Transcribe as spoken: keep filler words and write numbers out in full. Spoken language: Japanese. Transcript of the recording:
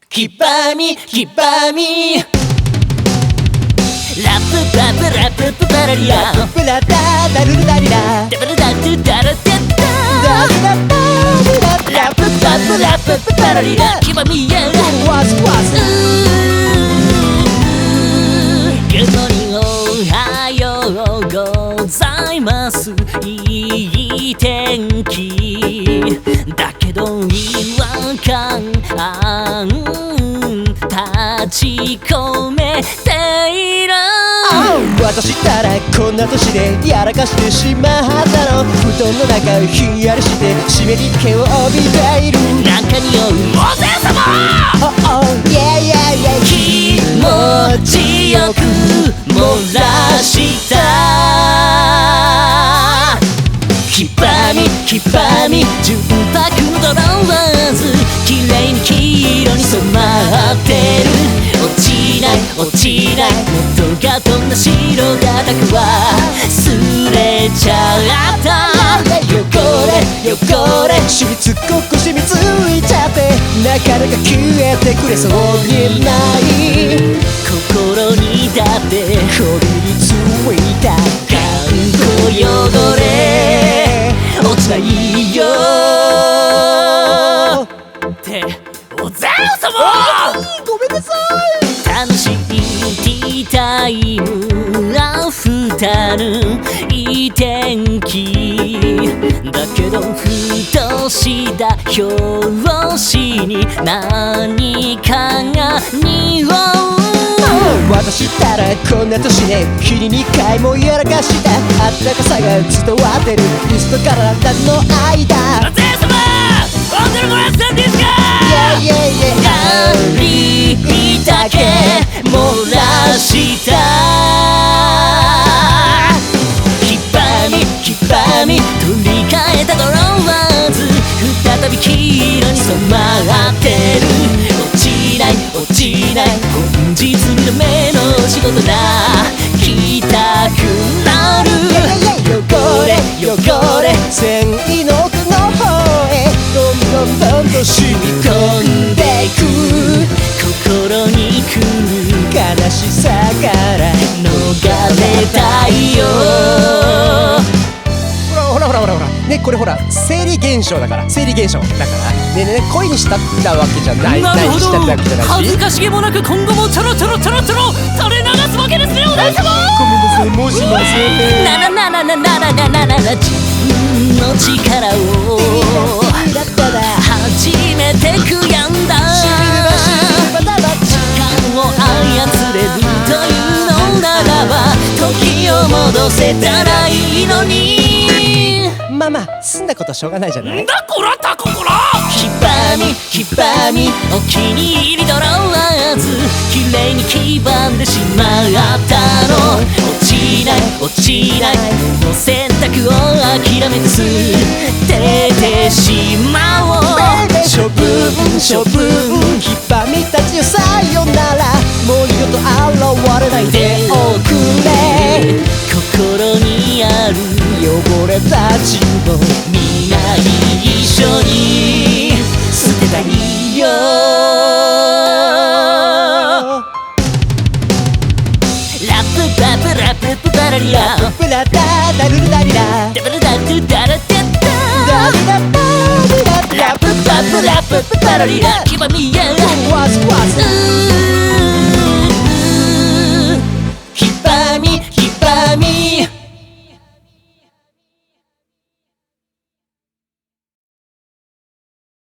きばみきばみラップラップラッププパラリラプラダダルルダリラダブルダドゥダラテッタダルダダルララップラップラッププパラリラきばみやワスワスグッモーニングおはようございますいい天気だけど違和感あん立ち込めている私ったらこんな年でやらかしてしまったの布団の中ひんやりして湿り気を帯びているなんか匂うお世様 Oh oh yeah yeah yeah 気持ちよく漏らしたきばみきばみ純白のドロワーズ綺麗に黄色に染まってる落ちない落ちない元がどんな白だったかはすれちゃった汚れ汚れ染みつここ染みついちゃってなかなか消えてくれそうにない心にだってこびりついた頑固汚れ落ちないよっておぜよ様ごめんなさい楽しいティータイムアフタヌーンいい天気だけどふとした表紙に何かが匂う私ったらこんな年で日ににかいもやらかしたあったかさが伝わってるリストから何の間おぜよ様ホテルごやつさんですかイェイイェイイェイありだけ漏らしたきばみきばみ取り替えたドロワーズ再び黄色に染まってる落ちない落ちない本日二度目の仕事だ来たくなる汚れ汚れ繊維の奥の方へどんどんどんどん染み込んでいく心に来る悲しさから逃れたいよほらほらほらほらほらねこれほら生理現象だから生理現象だからねねね恋にしたったわけじゃないなるほどしたったわけじゃないし恥ずかしげもなく今後もちょろちょろちょろちょろ垂れ流すわけですねお大様ごめんなさいもしもしななななななななななな自分の力を初めて悔やんだ時間を操れるというのならば時を戻せたらいいのにまあまあ済んだことしょうがないじゃないんだこらタココラきばみきばみお気に入りドロワーズ綺麗に黄ばんでしまったの落ちない落ちないもう選択を諦めて捨ててしまおう処分処分ひばみたちよさよならもう二度と現れないでおくれ心にある汚れた自分みんな一緒に捨てたいよラップラップラッププパラリラプラダダルルダリラダブルダドゥダラテッタダルダダルララップラップラッププパラリラきばみやワスワス